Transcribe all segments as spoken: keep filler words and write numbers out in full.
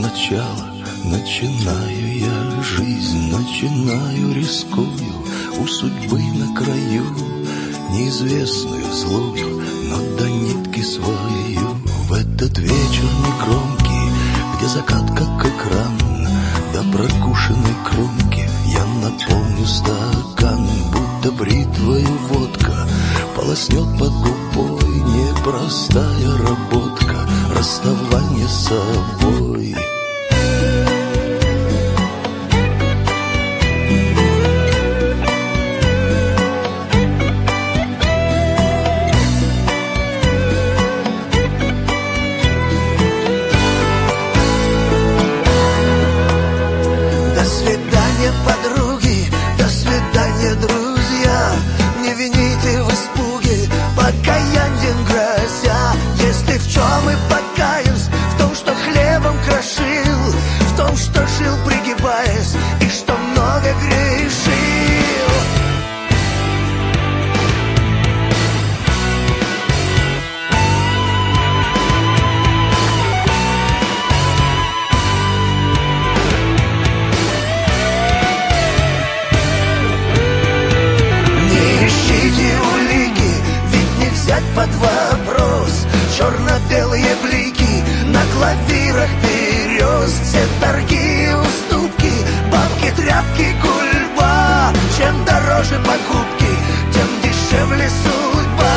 сначала. Начинаю я жизнь, начинаю, рискую, у судьбы на краю, неизвестную злую, но до нитки свою. В этот вечер негромкий, где закат как экран, до прокушенной кромки я наполню стакан, будто бритвою водка полоснет под губой. Непростая работка, расставание с собой. До свидания, подруги, до свидания, друзья. Не вините в испуге, покаянием грозя. Если в чем и покаюсь, в том, что хлебом крошил, в том, что жил пригибаясь, и что много грешил. Под вопрос черно-белые блики на клавирах берез. Все торги и уступки, бабки, тряпки, гульба. Чем дороже покупки, тем дешевле судьба.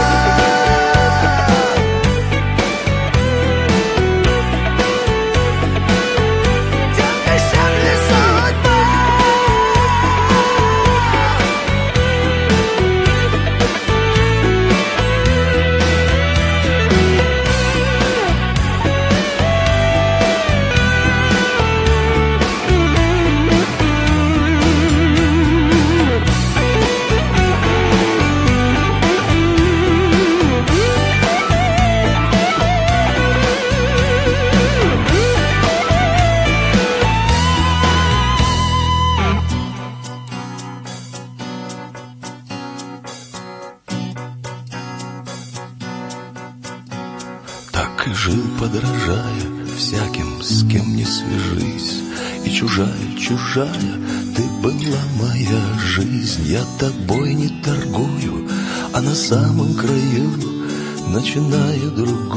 Так и жил, подражая всяким, с кем не свяжись. И чужая, чужая, ты была моя жизнь. Я тобой не торгую, а на самом краю начинаю другую.